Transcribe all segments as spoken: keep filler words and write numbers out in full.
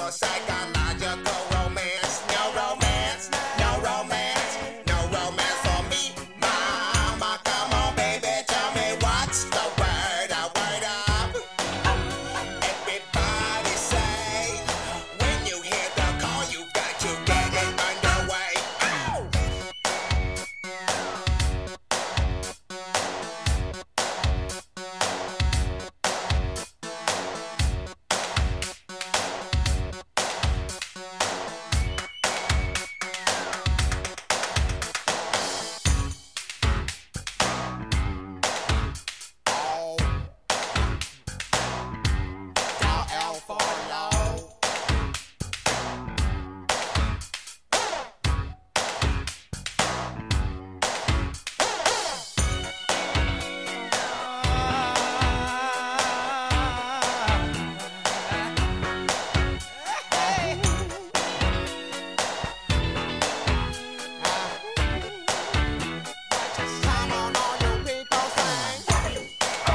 for psychological romance. No romance, no romance, no romance for me, mama. Come on, baby, tell me what's the word, a word up. Everybody say, when you hear the call, you got to get it underway. Ow! L for low. Come on, all you people sing.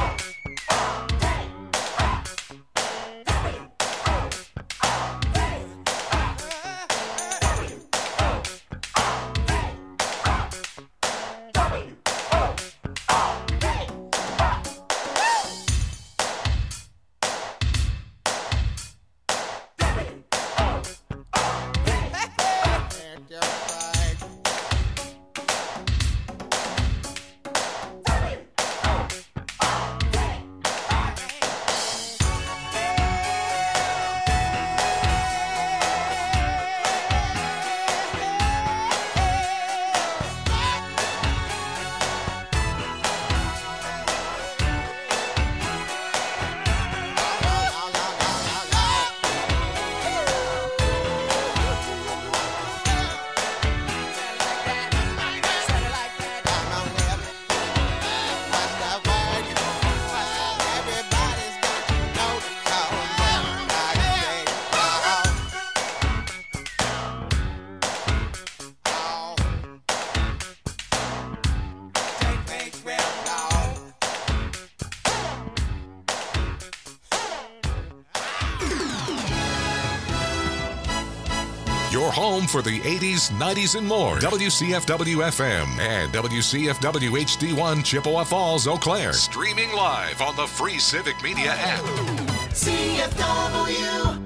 Your home for the eighties, nineties, and more. W C F W F M and W C F W H D one Chippewa Falls, Eau Claire. Streaming live on the free Civic Media app. C F W.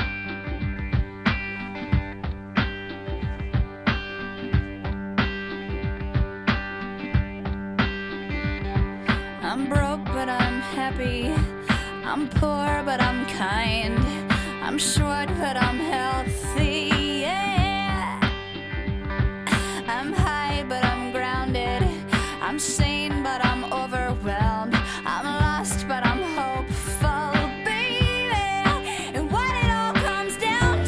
I'm broke, but I'm happy. I'm poor, but I'm kind. I'm short, but I'm healthy. Yeah. I'm high, but I'm grounded. I'm sane, but I'm overwhelmed. I'm lost, but I'm hopeful, baby. And what it all comes down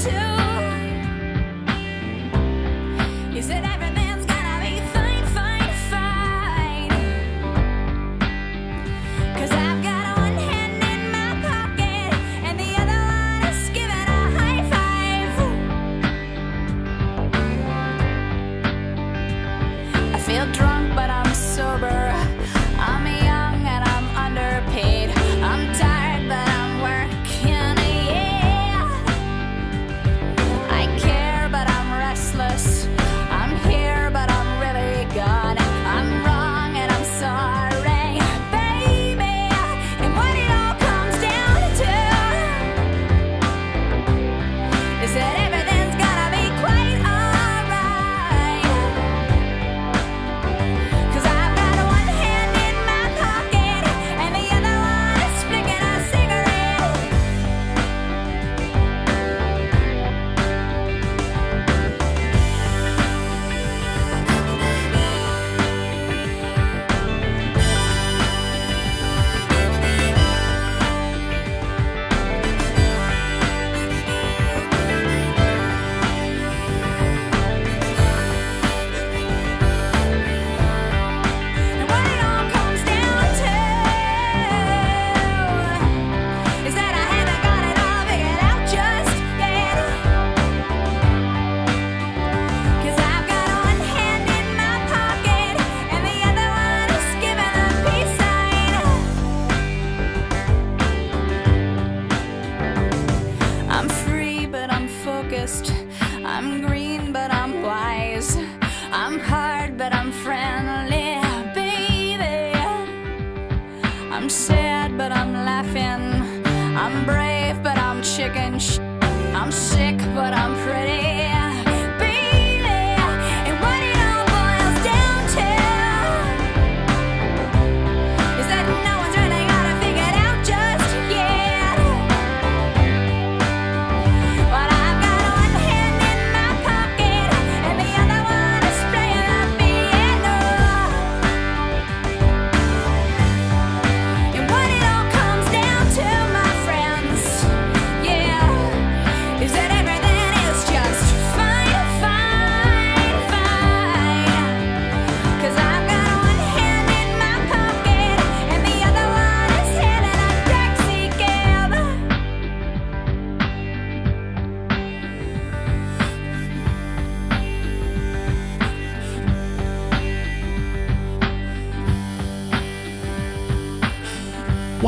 to is that everything's gonna be fine, fine, fine. 'Cause I've got one hand in my pocket and the other one is giving a high five.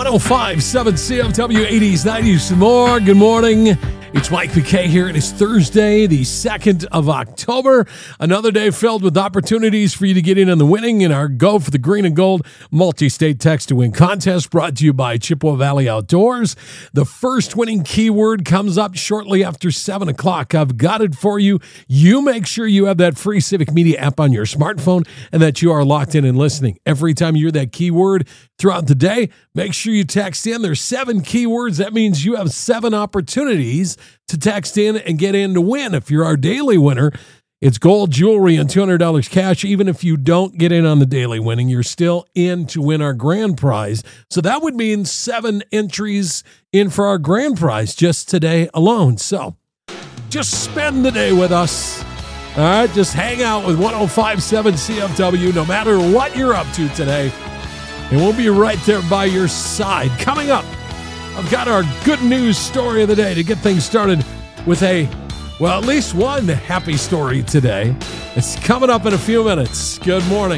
one oh five point seven C F W, eighties, nineties, and more. Good morning. It's Mike McKay here. It is Thursday, the second of October. Another day filled with opportunities for you to get in on the winning in our Go for the Green and Gold multi-state text to win contest brought to you by Chippewa Valley Outdoors. The first winning keyword comes up shortly after seven o'clock. I've got it for you. You make sure you have that free Civic Media app on your smartphone and that you are locked in and listening. Every time you hear that keyword throughout the day, make sure you text in. There's seven keywords. That means you have seven opportunities to text in and get in to win. If you're our daily winner, it's gold, jewelry, and two hundred dollars cash. Even if you don't get in on the daily winning, you're still in to win our grand prize. So that would mean seven entries in for our grand prize just today alone. So just spend the day with us. All right, just hang out with one oh five point seven C F W no matter what you're up to today. And we'll be right there by your side. Coming up, I've got our good news story of the day to get things started with a, well, at least one happy story today. It's coming up in a few minutes. Good morning.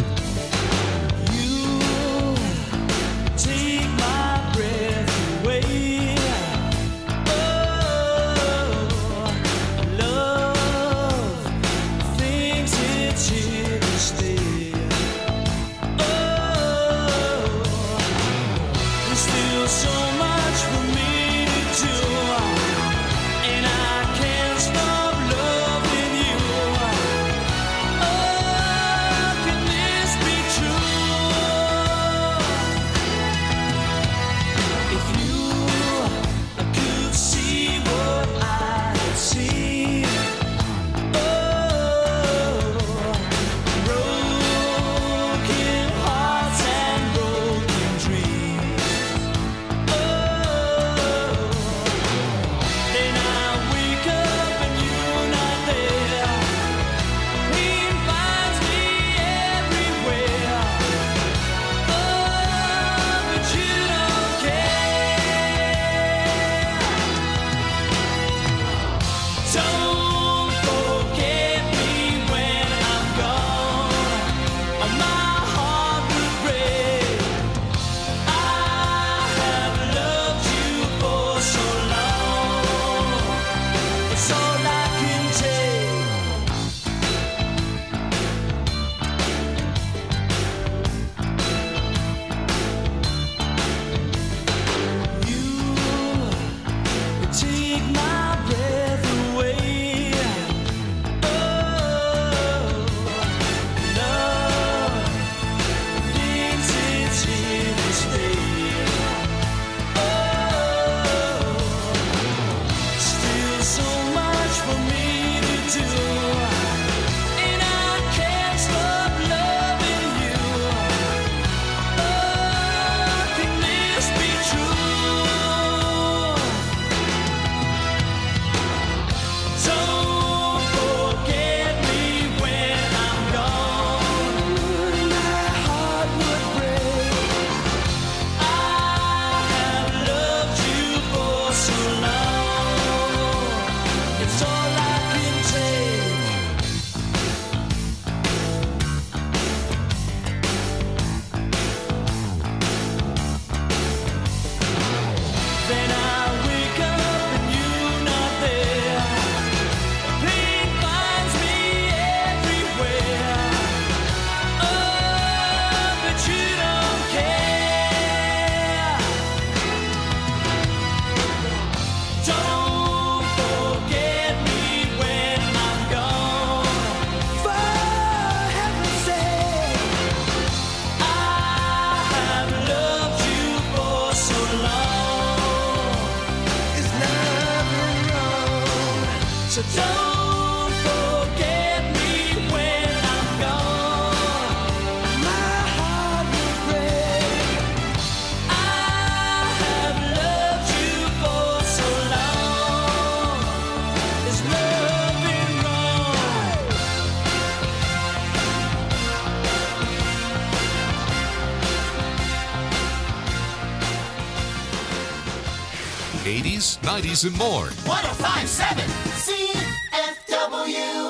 eighties, nineties, and more. one oh five point seven C F W.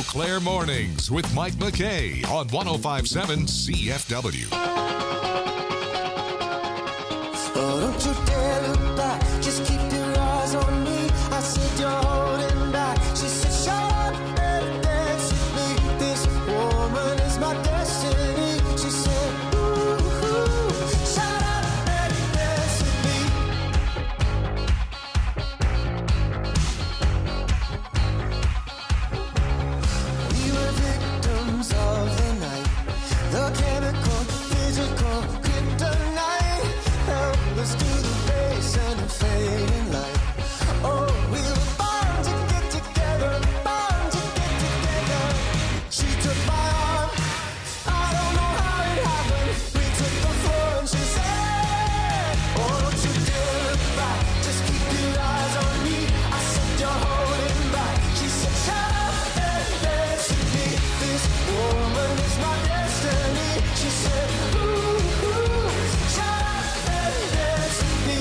Eau Claire Mornings with Mike McKay on one oh five point seven C F W. Oh, don't you dare look back, just keep your eyes on me. I said you're holding back. She said, shut up and dance with me. This woman is my destiny. She said, ooh, ooh, shut up and dance with me. We were victims of the night, the chemical, physical, kryptonite. Helpless to the base and the fading light. Oh, we were born to get together, born to get together. She took my arm, I don't know how it happened. We took the floor and she said, oh, don't you dare look back, just keep your eyes on me. I said you're holding back. She said, shut up and dance with me. This woman is my destiny. She said, ooh, ooh, shut up and dance with me.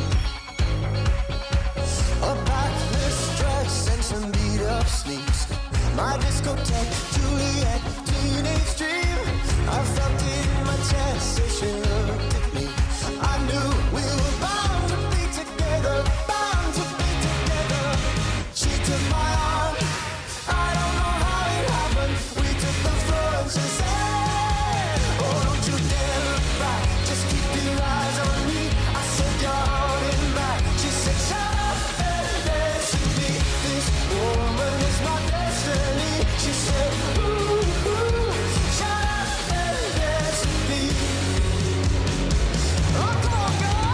A backless dress and some beat up sneaks. My discotheque, Juliet, teenage dream. I felt it in my chest as she looked at me. I knew we were bound to be together, bound to be together. She took my arm, I don't know how it happened. We took the floor and she said, oh, don't you dare look back, just keep your eyes on me. I said you're holding back. She said, shut up and dance with me. This woman is my destiny. She said, ooh, ooh, shut up and dance with me. Oh, come on, girl.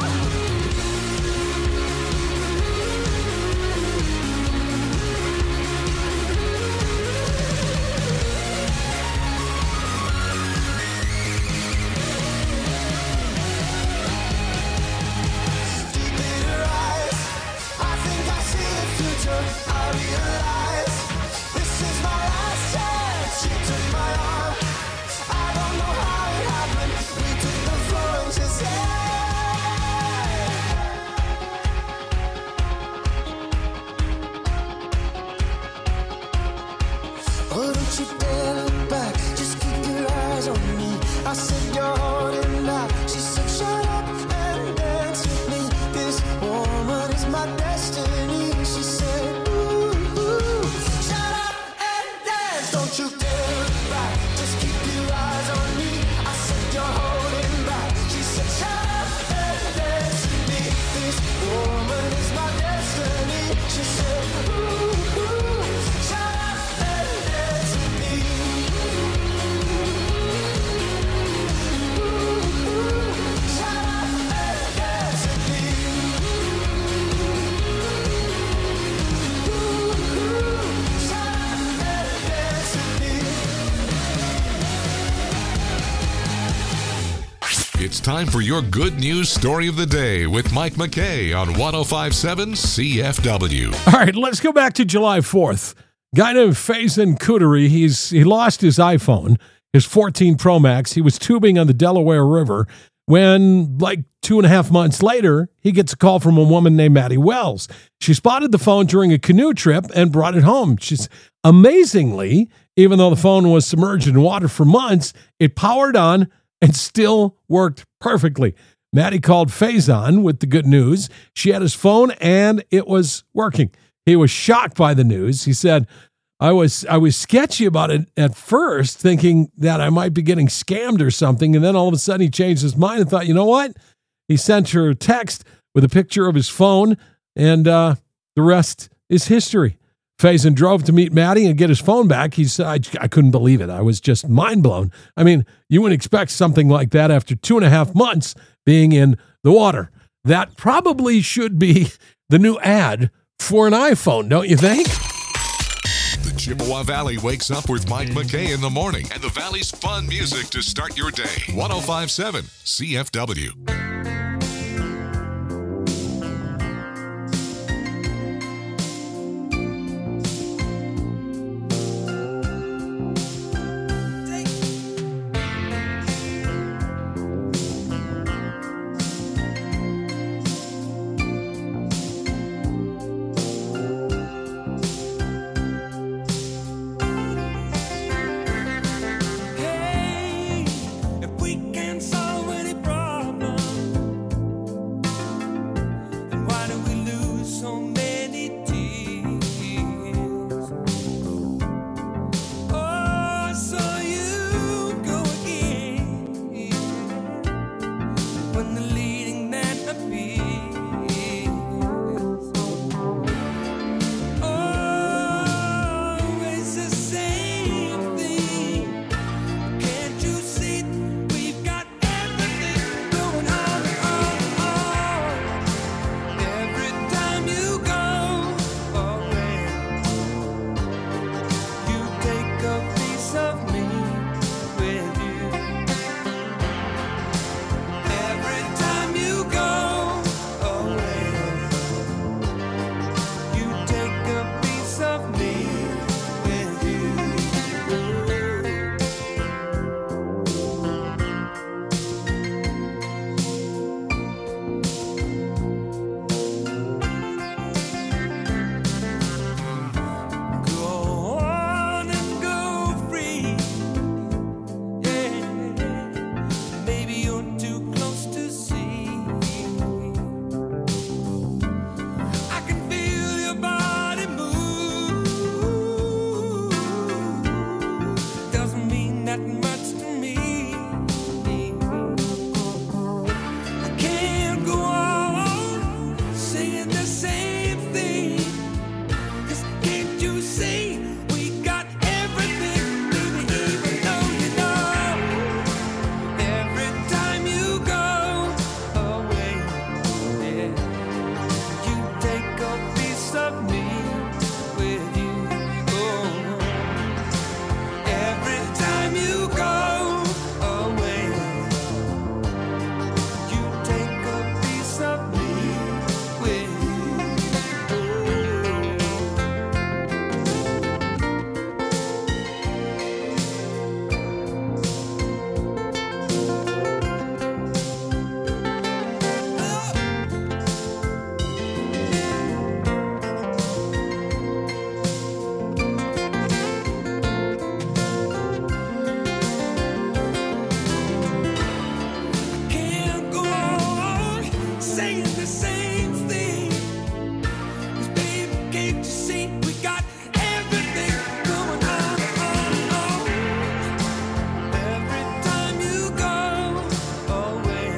Deep in her eyes, I think I see the future. I realize this is my last chance. She took my arm, I don't know how it happened. We took the floor and she said, oh, don't you dare look back, just keep your eyes on me. I said you're holding back. She said, shut up and dance with me. This woman is my destiny. She said, ooh, ooh, shut up and dance. Don't you dare look back, just keep your eyes on me. I said you're holding back. She said, shut up and dance with me. This woman is my destiny. She said, ooh, ooh, shut up and dance with me. Ooh, ooh, shut up and dance with me. Ooh, ooh, shut up and dance with me. It's time for your good news story of the day with Mike McKay on one oh five point seven C F W. All right, let's go back to July fourth. Guy named Faison Coterie, he's he lost his iPhone, his fourteen Pro Max. He was tubing on the Delaware River when, like two and a half months later, he gets a call from a woman named Maddie Wells. She spotted the phone during a canoe trip and brought it home. She's amazingly, even though the phone was submerged in water for months, it powered on and still worked perfectly. Maddie called Faison with the good news. She had his phone and it was working. He was shocked by the news. He said, I was I was sketchy about it at first, thinking that I might be getting scammed or something. And then all of a sudden he changed his mind and thought, you know what? He sent her a text with a picture of his phone, and uh, the rest is history. Faison drove to meet Maddie and get his phone back. He said, I, I couldn't believe it. I was just mind blown. I mean, you wouldn't expect something like that after two and a half months being in the water. That probably should be the new ad for an iPhone, don't you think? The Chippewa Valley wakes up with Mike McKay in the morning and the Valley's fun music to start your day. one oh five point seven C F W. undulating that appears. Always the same thing. Can't you see we've got everything going on, on, on? Every time you go away, you take a piece of me with you. Every time you go away, you take a piece of me with you. Go on and go free. Yeah, maybe you're too close to see. I can feel your body move. Doesn't mean that much to me. I can't go on saying the same thing. 'Cause can't you see we got everything, baby, even though you know every time you go away, yeah, you take a piece of me with you. Oh, every time you go away, you take a piece of me with you. Can't go on saying the same thing. 'Cause baby, can't you see we got everything going on, on, on? Every time you go away,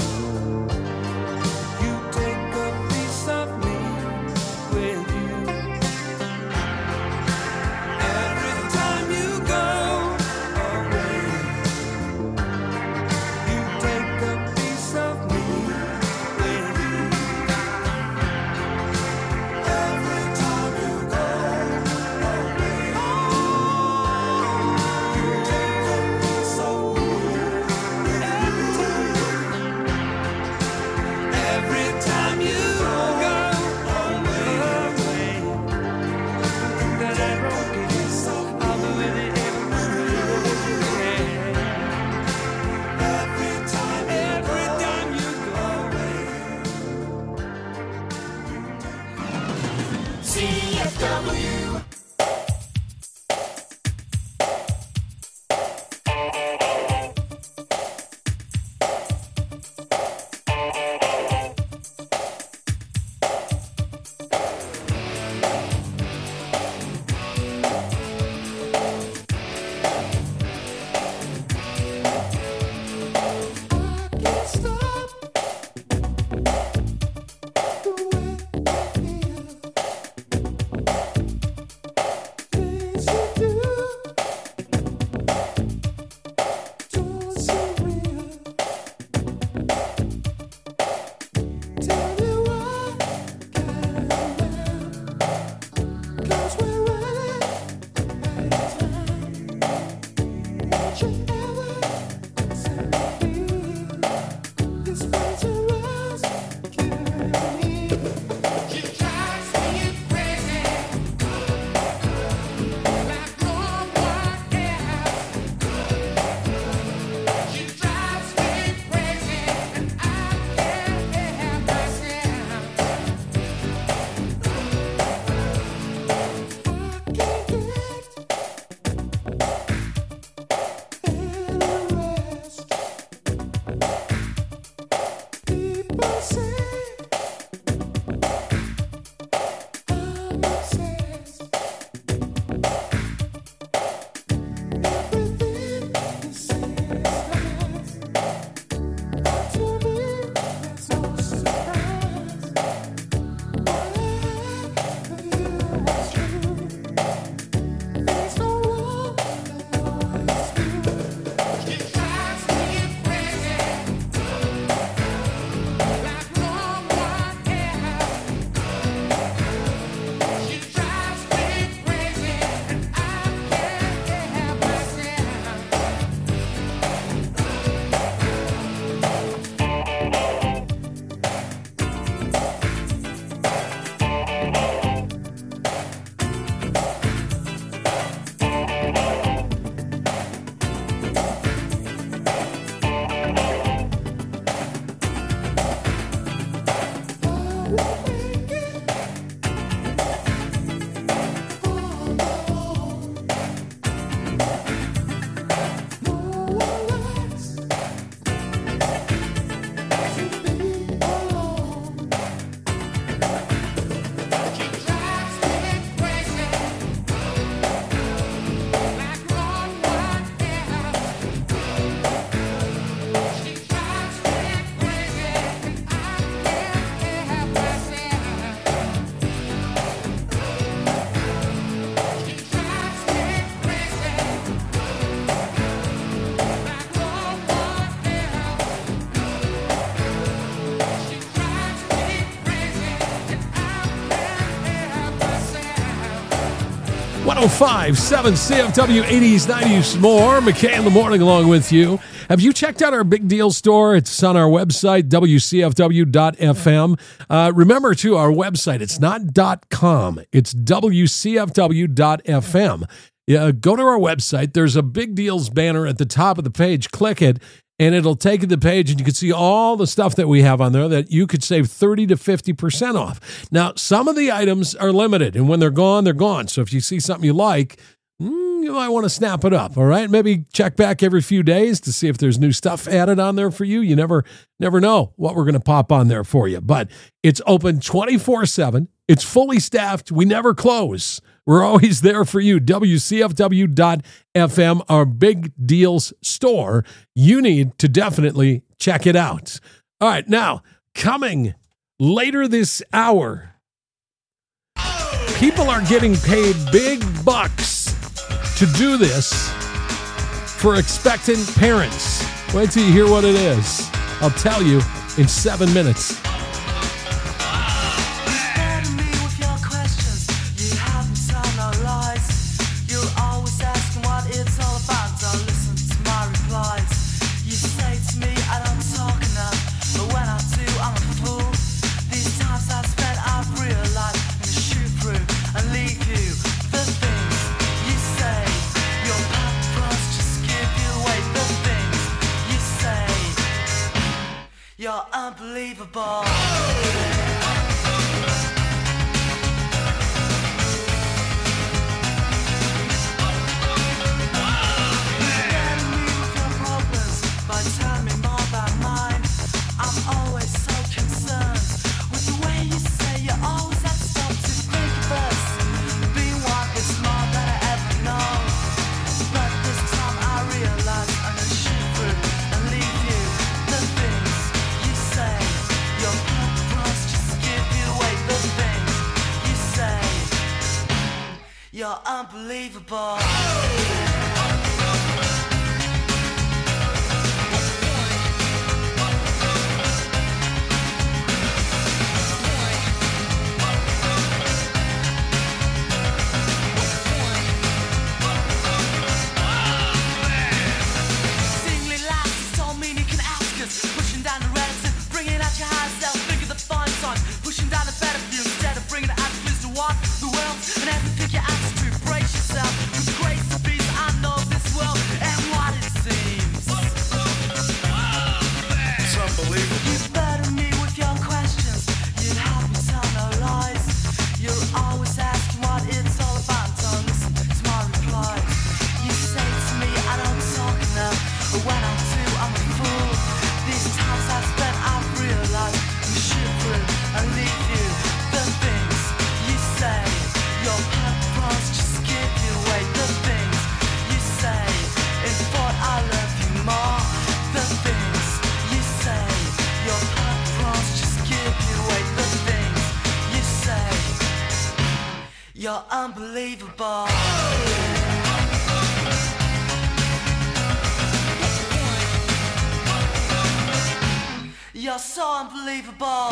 you take a piece of me with you. Every time you go away, you take a piece of me with you. Every time you go away, you take a piece of me. Every time you go away, that I broke it, I'll do it every Every time, every time you go away. C F W. Everything you say is right. To me. one oh five point seven C F W eighties, nineties more. McKay in the morning along with you. Have you checked out our Big Deal store? It's on our website, W C F W dot F M. Uh, remember, too, our website, it's not .com. It's W C F W dot F M. Yeah, go to our website. There's a Big Deals banner at the top of the page. Click it, and it'll take you to the page, and you can see all the stuff that we have on there that you could save thirty to fifty percent off. Now, some of the items are limited, and when they're gone, they're gone. So if you see something you like, mm, you might want to snap it up, all right? Maybe check back every few days to see if there's new stuff added on there for you. You never never know what we're going to pop on there for you. But it's open twenty-four seven. It's fully staffed. We never close. We're always there for you. W C F W dot F M, our Big Deals store. You need to definitely check it out. All right, now, coming later this hour, people are getting paid big bucks to do this for expectant parents. Wait till you hear what it is. I'll tell you in seven minutes. You're unbelievable. You're unbelievable. Singly laughs, don't mean you can ask us. Pushing down the relative, bringing out your high self. Think of the fine sign, pushing down the better view instead of bringing the attitudes to what the world and have to pick your attitude. Brace yourself with grace and peace. I know this world and what it seems. It's unbelievable. You burden me with your questions. You'd help me tell no lies. You're always asking what it's all about. Don't listen to my replies. You say to me I don't talk enough, but when I do I'm a fool. These times I've spent I've realized you shoot through and leave you. The things you say, your purpose just give you away. The things you say, in thought I love you more. The things you say, your purpose just give you away. The things you say, you're unbelievable. You're so unbelievable.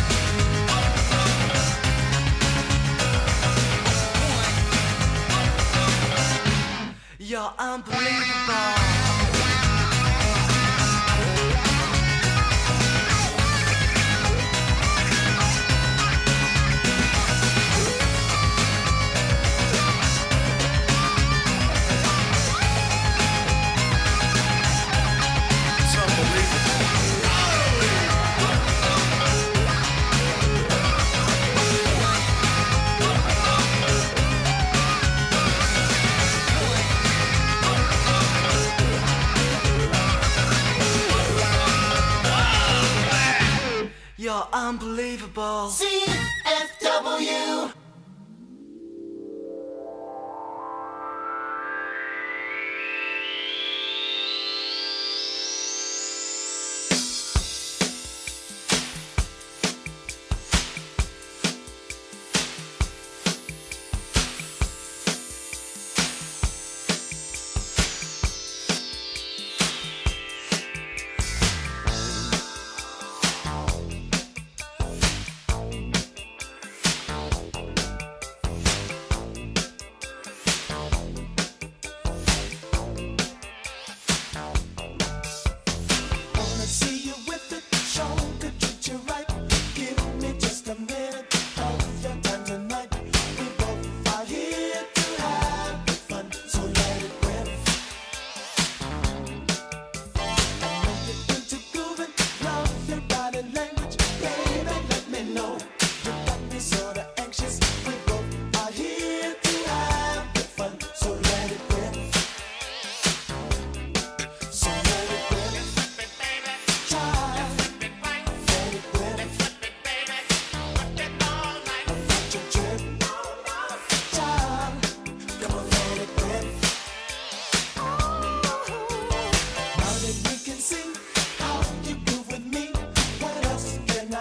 You're unbelievable. It's unbelievable. You're unbelievable. C F W.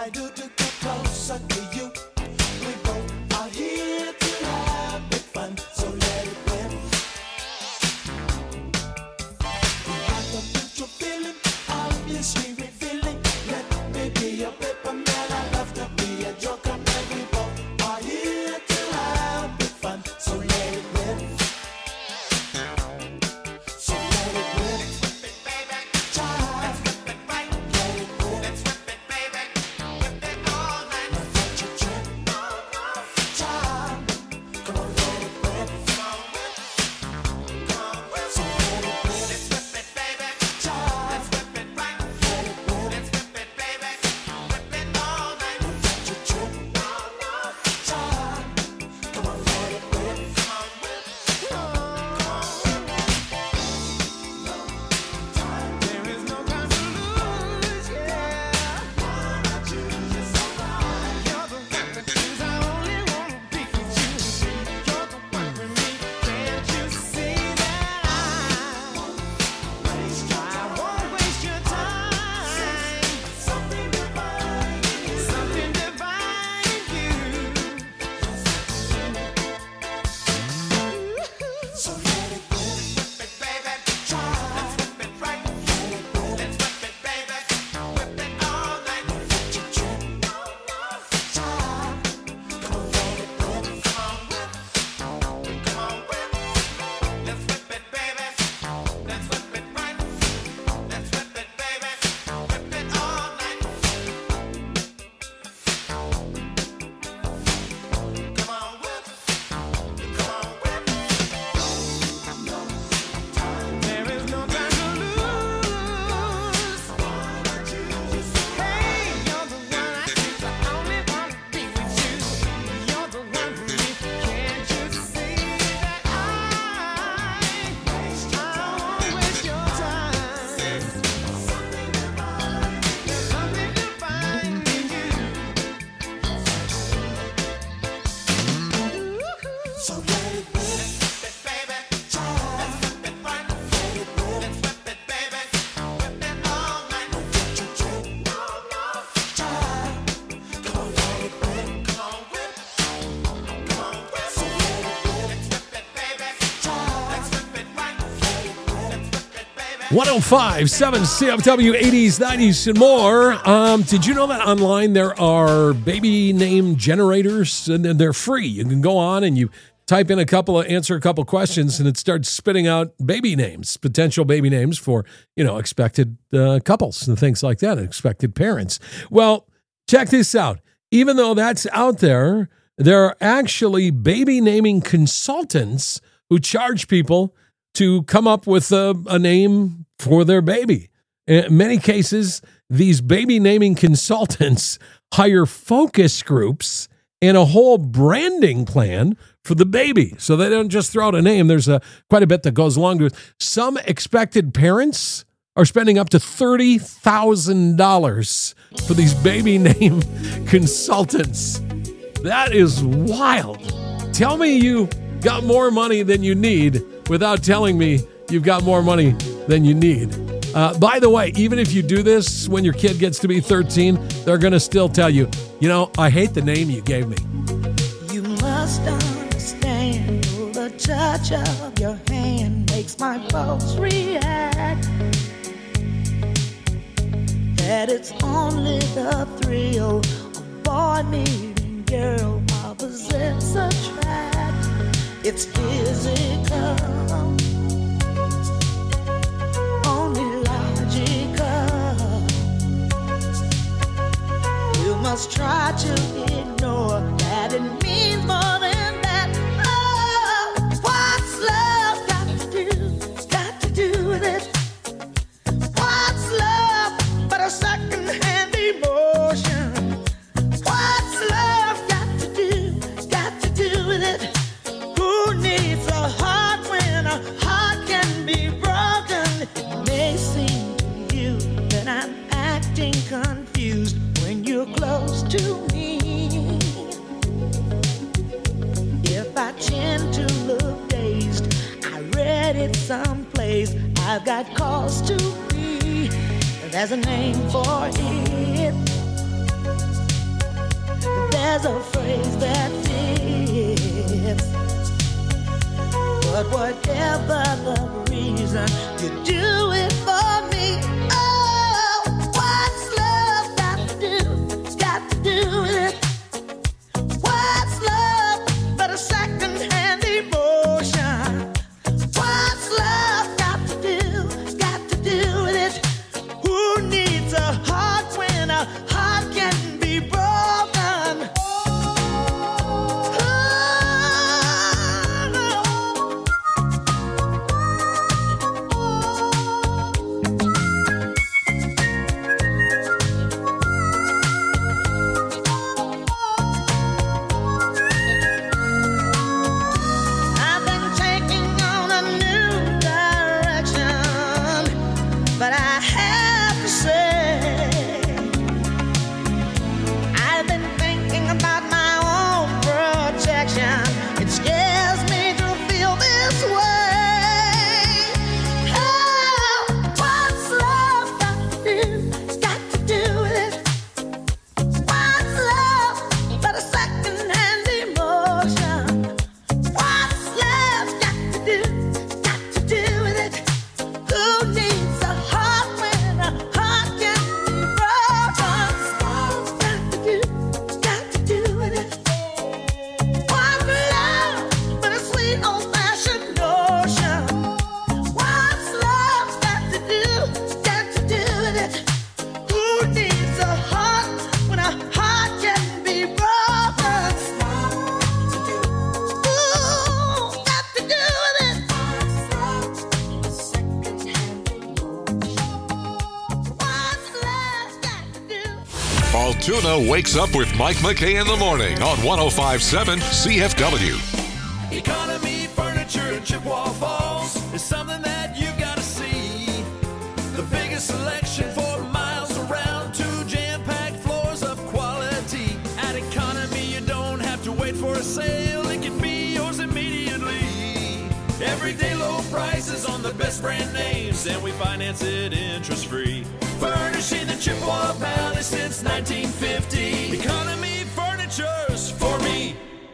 I do to get closer to you? We both are here to have big fun, so let it rip. We have a mutual feeling, obviously we feeling. Let me be a paper man, I love to be a joker man. We both are here to have big fun, so let it rip. So let it rip. Child, let it rip. Let's rip it, baby. Rip it all night. Now don't you trip. Child, come on, let it rip. Come on, rip. Come on, rip. So let it rip. Let's rip it, baby. Child, let's rip it right. Let it rip. Let's rip it, baby. Rip it all night. Now don't you trip. Child, come on, let it rip. Come on, rip. Come on, rip. There is no time to lose, yeah. Wanna choose you so right. You're the one that choose. I only wanna be with you. You're the one for me. Can't you see that I waste your time? I won't waste your time. Something divine in you. Something divine in you. So let it rip. Rip it, baby. Try. Let's rip it right. Let it rip. Let's rip it, baby. Rip it all night. Don't let you trip. Try. Come on, let it rip. Come on, rip. Come on, rip. Let's rip it, baby. Let's rip it right. Let's rip it, baby. Rip it all night. Come on, rip. Come on, rip. There is no time to lose. Wanna choose you so Hey, you're the one I choose. I only wanna be with you. You're the one for me. Can't you see that I waste your time? I won't waste your time. Something divine. There's something divine in you. So let it rip. Let's rip it, baby. Let's rip it right. Let it rip. Let's rip it, baby. Rip it all night. Don't let you trip. No, no. Child, come on, let it rip. Come on, rip. Come on, rip. So let it rip. Let's rip it, baby. Child, let's rip it right. Let it rip. Let's rip it, baby. one oh five point seven C F W, eighties, nineties, and more. Um, did you know that online there are baby name generators and they're free? You can go on and you type in a couple of, answer a couple questions, and it starts spitting out baby names, potential baby names for, you know, expected uh, couples and things like that, and expected parents. Well, check this out. Even though that's out there, there are actually baby naming consultants who charge people to come up with a, a name for their baby. In many cases, these baby naming consultants hire focus groups and a whole branding plan for the baby. So they don't just throw out a name. There's a quite a bit that goes along with it. Some expected parents are spending up to thirty thousand dollars for these baby name consultants. That is wild. Tell me you got more money than you need without telling me you've got more money than you need. Uh, by the way, even if you do this when your kid gets to be thirteen, they're going to still tell you, you know, I hate the name you gave me. You must understand, the touch of your hand makes my pulse react. That it's only the thrill of boy meeting girl, opposites attract. It's physical, only logical. You must try to ignore that it means more than that. Oh, what's love got to do? Got to do with it. What's love but a second-hand emotion? What's love got to do? Got to do with it. Who needs a heart when a heart can be broken? It may seem to you that I'm acting confused when you're close to me. If I tend to look dazed, I read it someplace. I've got cause to be. There's a name for it. But whatever the reason, you do it for me. Oh, what's love got to do? It's got to do with it. What's love but a second-hand emotion? What's love got to do? Got to do with it. Who needs a heart when a heart can be broken? I've been taking on a new direction, but I have to say, I've been thinking about my own protection. It scares me to feel this way. Oh, what's love got to do? It's got to do with it. What's love but a second-hand emotion? What's love got to do? Got to do with it. Who needs a heart when a heart can be broken? Got to do, got to do with it. What's love but a sweet old-fashioned notion? What's love got to do? Got to do with it. Who needs a heart when a heart can be broken? Ooh, got to do with it. What's love got to do? Altoona wakes up with Mike McKay in the morning on one oh five point seven C F W. Economy Furniture in Chippewa Falls is something that you gotta see. The biggest selection for miles around, two jam-packed floors of quality. At Economy, you don't have to wait for a sale, it can be yours immediately. Everyday low prices on the best brand names, and we finance it interest-free. Furnishing the Chippewa Valley since nineteen fifty. Economy Furniture's for me.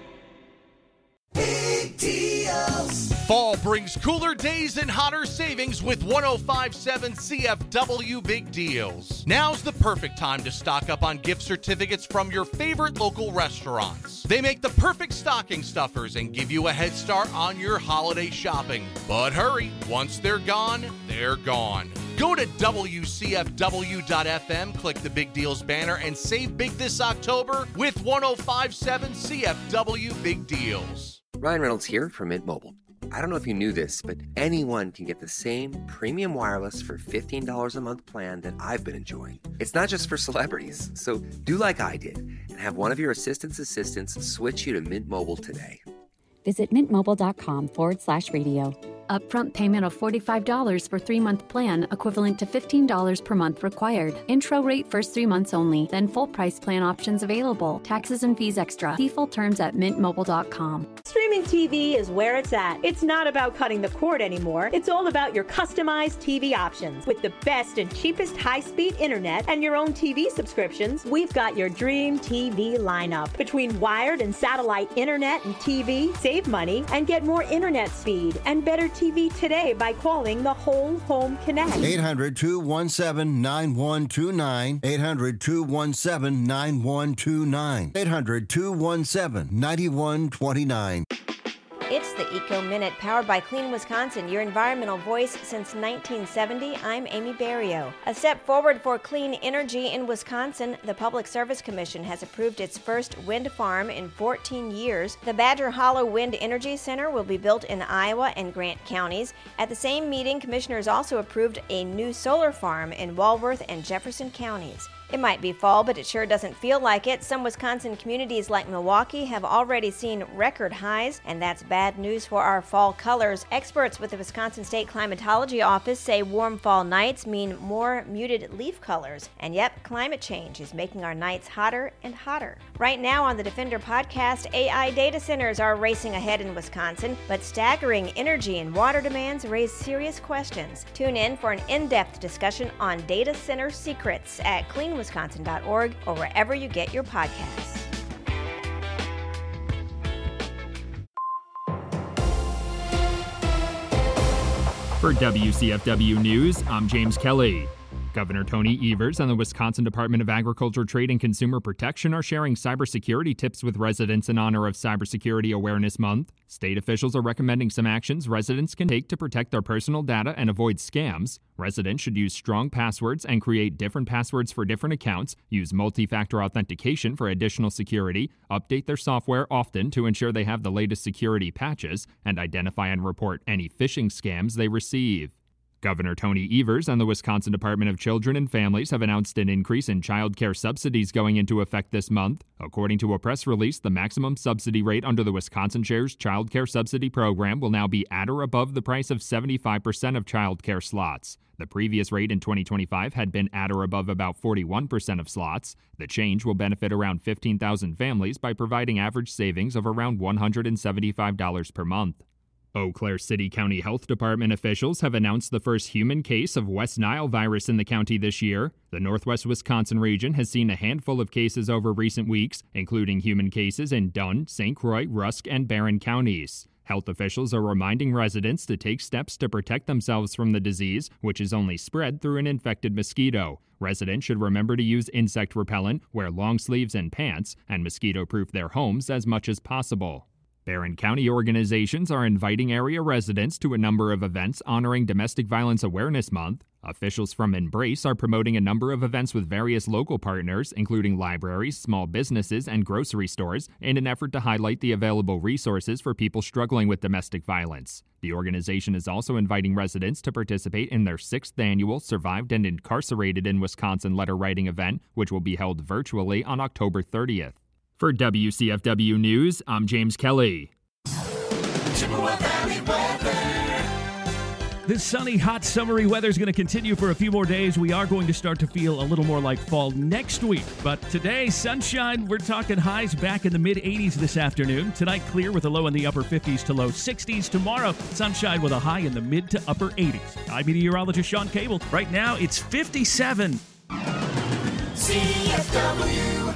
Big deals. Fall brings cooler days and hotter savings with one oh five point seven C F W Big Deals. Now's the perfect time to stock up on gift certificates from your favorite local restaurants. They make the perfect stocking stuffers and give you a head start on your holiday shopping. But hurry, once they're gone, they're gone. Go to W C F W dot F M, click the Big Deals banner, and save big this October with one oh five point seven C F W Big Deals. Ryan Reynolds here from Mint Mobile. I don't know if you knew this, but anyone can get the same premium wireless for fifteen dollars a month plan that I've been enjoying. It's not just for celebrities, so do like I did and have one of your assistant's assistants switch you to Mint Mobile today. Visit mintmobile.com forward slash radio. Upfront payment of forty-five dollars for three-month plan, equivalent to fifteen dollars per month required. Intro rate first three months only, then full price plan options available. Taxes and fees extra. See full terms at mint mobile dot com. Streaming T V is where it's at. It's not about cutting the cord anymore. It's all about your customized T V options. With the best and cheapest high-speed internet and your own T V subscriptions, we've got your dream T V lineup. Between wired and satellite internet and T V, save money and get more internet speed and better T V today by calling the Whole Home Connect. eight hundred, two one seven, nine one two nine. eight hundred, two one seven, nine one two nine. eight hundred, two one seven, nine one two nine. It's the Eco Minute, powered by Clean Wisconsin, your environmental voice since nineteen seventy. I'm Amy Barrio. A step forward for clean energy in Wisconsin, the Public Service Commission has approved its first wind farm in fourteen years. The Badger Hollow Wind Energy Center will be built in Iowa and Grant counties. At the same meeting, commissioners also approved a new solar farm in Walworth and Jefferson counties. It might be fall, but it sure doesn't feel like it. Some Wisconsin communities like Milwaukee have already seen record highs, and that's bad news for our fall colors. Experts with the Wisconsin State Climatology Office say warm fall nights mean more muted leaf colors. And yep, climate change is making our nights hotter and hotter. Right now on the Defender podcast, A I data centers are racing ahead in Wisconsin, but staggering energy and water demands raise serious questions. Tune in for an in-depth discussion on data center secrets at clean wisconsin dot org or wherever you get your podcasts. For W C F W News, I'm James Kelly. Governor Tony Evers and the Wisconsin Department of Agriculture, Trade, and Consumer Protection are sharing cybersecurity tips with residents in honor of Cybersecurity Awareness Month. State officials are recommending some actions residents can take to protect their personal data and avoid scams. Residents should use strong passwords and create different passwords for different accounts, use multi-factor authentication for additional security, update their software often to ensure they have the latest security patches, and identify and report any phishing scams they receive. Governor Tony Evers and the Wisconsin Department of Children and Families have announced an increase in child care subsidies going into effect this month. According to a press release, the maximum subsidy rate under the Wisconsin Shares Child Care Subsidy Program will now be at or above the price of seventy-five percent of child care slots. The previous rate in twenty twenty-five had been at or above about forty-one percent of slots. The change will benefit around fifteen thousand families by providing average savings of around one hundred seventy-five dollars per month. Eau Claire City County Health Department officials have announced the first human case of West Nile virus in the county this year. The Northwest Wisconsin region has seen a handful of cases over recent weeks, including human cases in Dunn, Saint Croix, Rusk, and Barron counties. Health officials are reminding residents to take steps to protect themselves from the disease, which is only spread through an infected mosquito. Residents should remember to use insect repellent, wear long sleeves and pants, and mosquito-proof their homes as much as possible. Barron County organizations are inviting area residents to a number of events honoring Domestic Violence Awareness Month. Officials from Embrace are promoting a number of events with various local partners, including libraries, small businesses, and grocery stores, in an effort to highlight the available resources for people struggling with domestic violence. The organization is also inviting residents to participate in their sixth annual Survived and Incarcerated in Wisconsin letter writing event, which will be held virtually on October thirtieth. For W C F W News, I'm James Kelly. Chippewa Valley weather. This sunny, hot, summery weather is going to continue for a few more days. We are going to start to feel a little more like fall next week. But today, sunshine, we're talking highs back in the mid eighties this afternoon. Tonight, clear with a low in the upper fifties to low sixties. Tomorrow, sunshine with a high in the mid to upper eighties. I'm meteorologist Sean Cable. Right now, it's fifty-seven. C F W.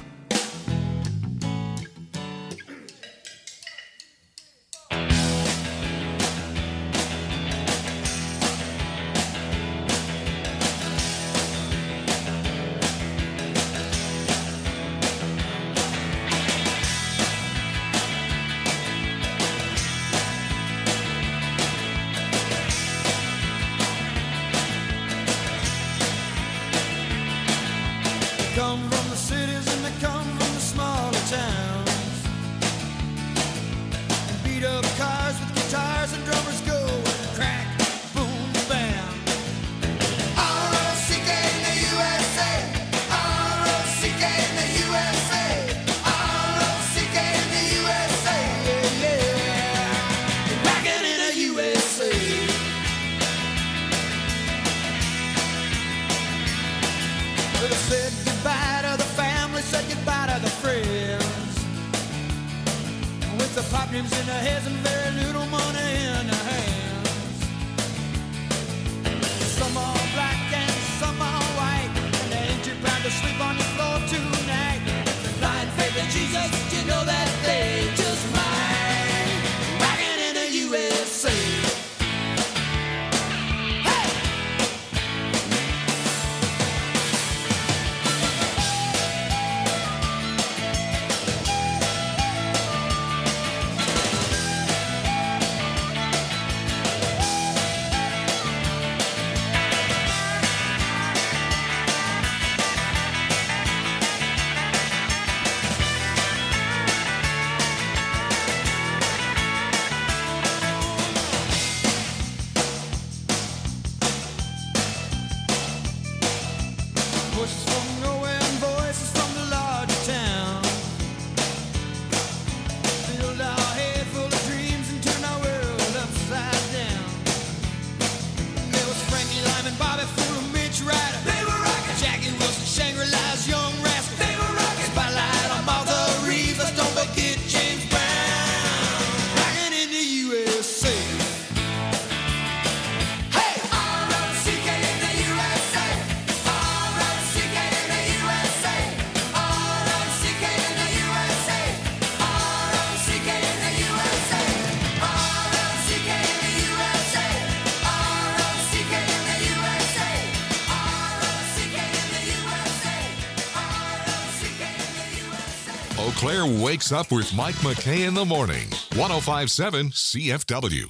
Come from the cities and they come from the smaller towns. And beat up cars with guitars and drummers go crack, boom, bam. R O C K in the U S A. R O C K in the U S A. R O C K in the U S A. Yeah, yeah. Rockin' in the U S A. Well, they said goodbye to the family, said goodbye to the friends. With the pop names in their heads and very little money in their hands. Some are black and some are white, and they ain't too proud to sleep on your floor tonight. The blind faith in Jesus, you know that they just might. Rockin' in the U S A. Eau Claire wakes up with Mike McKay in the morning. one oh five point seven C F W.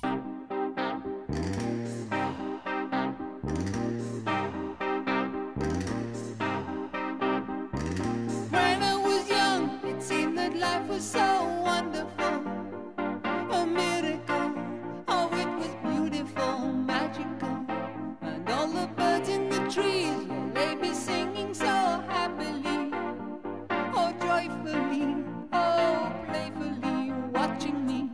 When I was young, it seemed that life was so wonderful, a miracle. Oh, it was beautiful, magical, and all the birds in the trees, well, they be singing so happily, oh, joyfully, oh, playfully, watching me.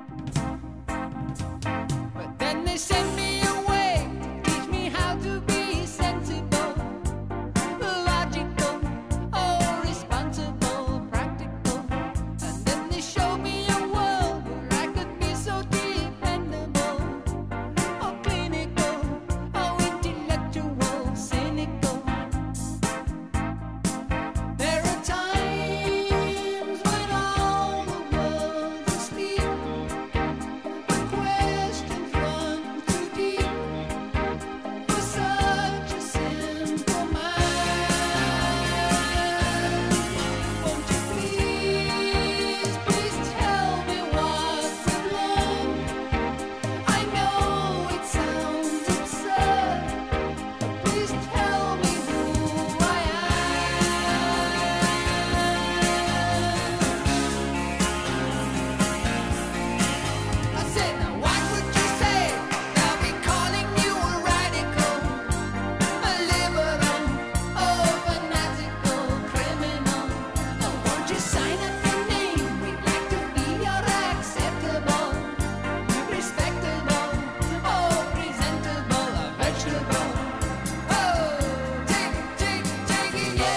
But then they sent me away to teach me how to be sensible, logical, oh, responsible, practical. And then they showed me a world where I could be so dependable, oh, clinical, oh, intellectual, cynical. There are times when all the world's asleep, but questions run too deep for such a simple mind. Won't you please, please tell me what I've learned? I know it sounds absurd. Please tell me who I am. I said, now what would you say? They'll be calling you a radical, a liberal, oh, fanatical criminal. Oh, won't you sign up your name? We'd like to be your acceptable, respectable, oh, presentable, a vegetable. Oh, take it, take it, take it, yeah.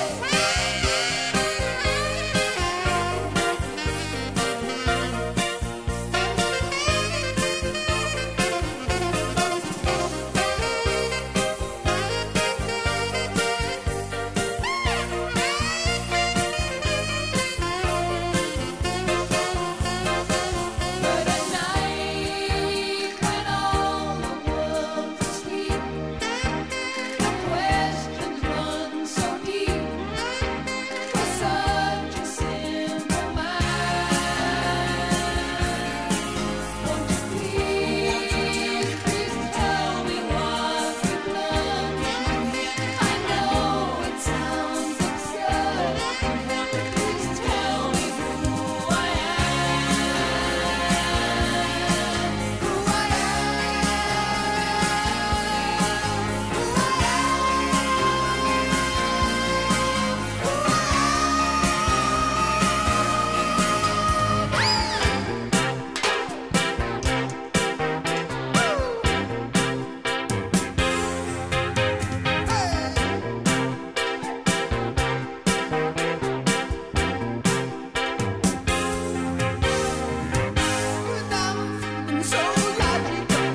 But at night, when all the world's asleep, the questions run so deep for such a simple mind. Won't you please, please tell me what we've learned? I know it sounds absurd. Please tell me who I am. Who I am so logical.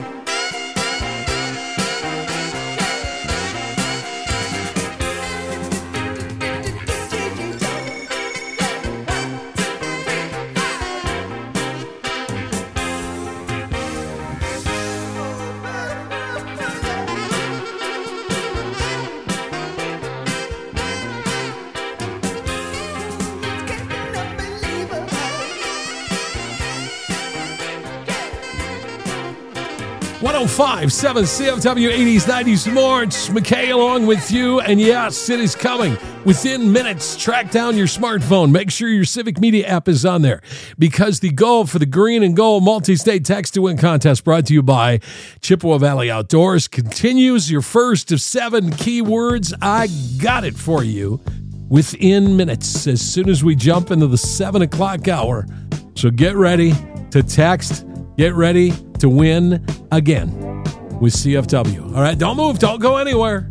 one oh five point seven C F W eighties, nineties more. It's McKay along with you. And yes, it is coming within minutes. Track down your smartphone. Make sure your Civic Media app is on there, because the goal for the Green and Gold Multi-State Text to Win contest, brought to you by Chippewa Valley Outdoors, continues. Your first of seven keywords. I got it for you within minutes as soon as we jump into the seven o'clock hour. So get ready to text. Get ready to win again with C F W. All right, don't move. Don't go anywhere.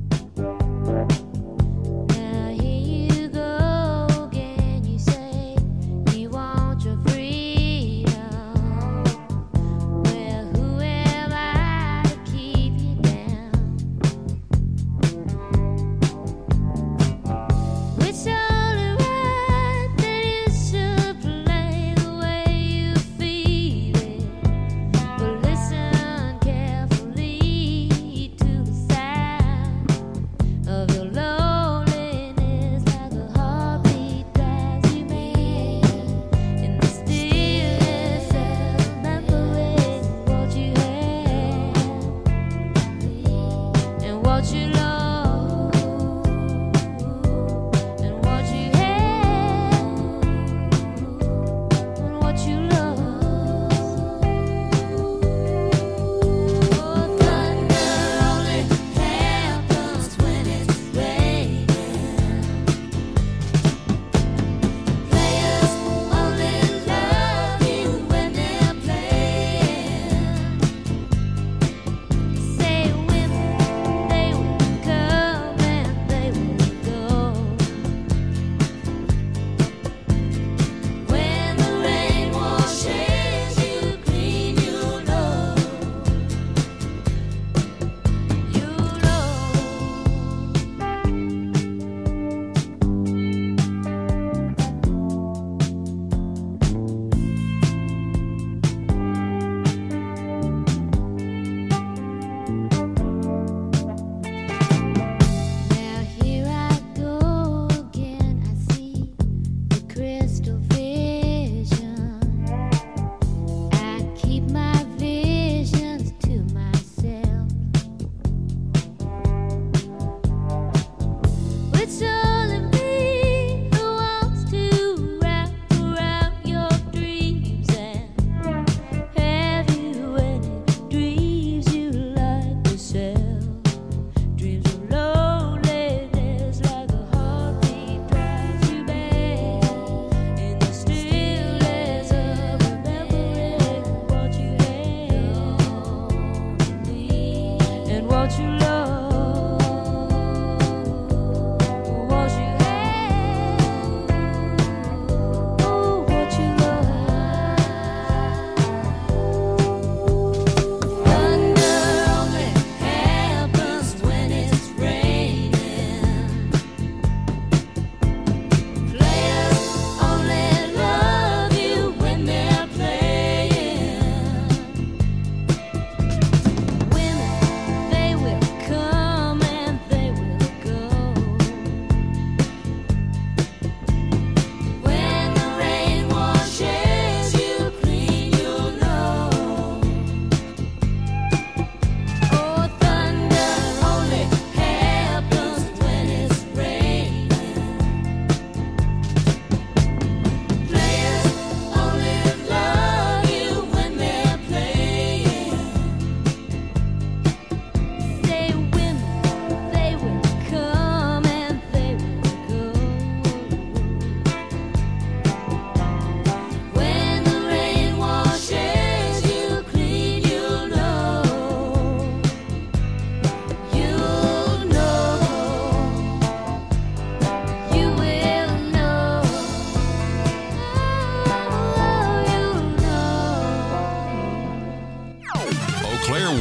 Listen carefully to the sound.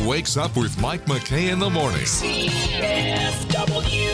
wakes up with Mike McKay in the morning. C F W.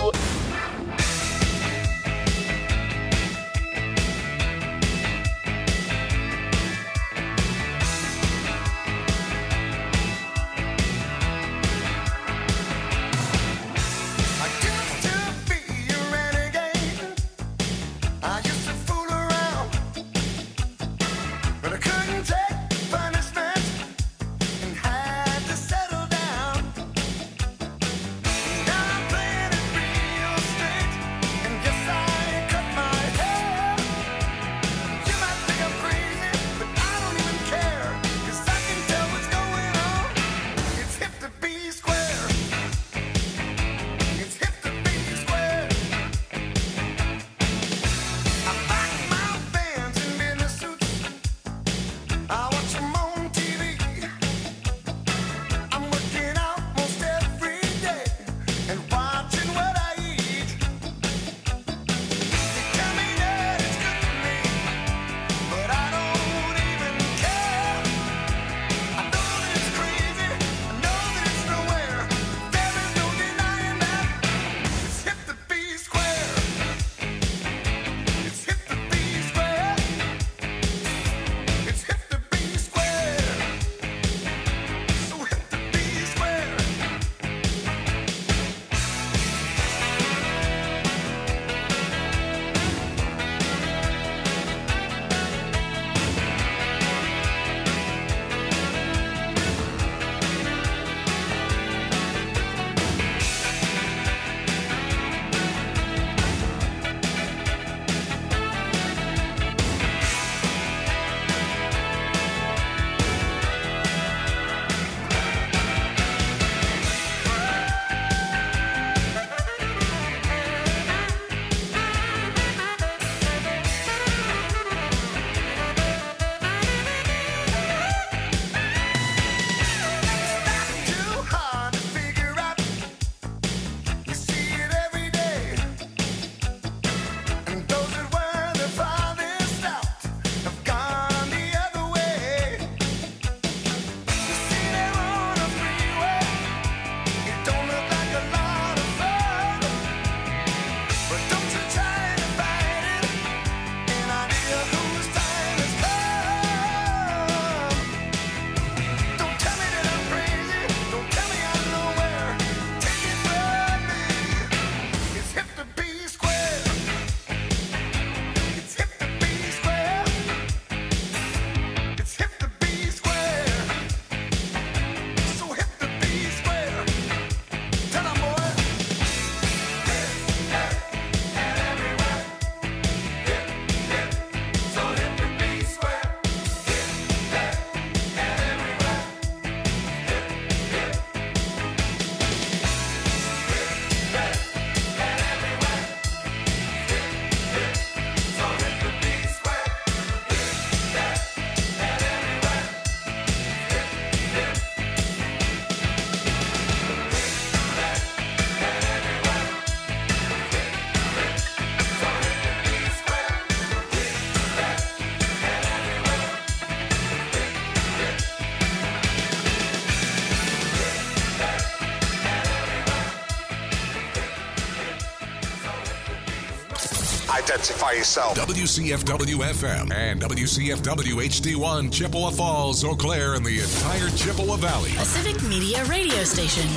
Identify yourself. W C F W F M and W C F W H D one, Chippewa Falls, Eau Claire, and the entire Chippewa Valley. A Civic Media radio station.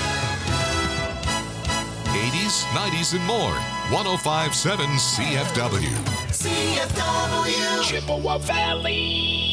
eighties, nineties, and more. one oh five point seven C F W. C F W. Chippewa Valley.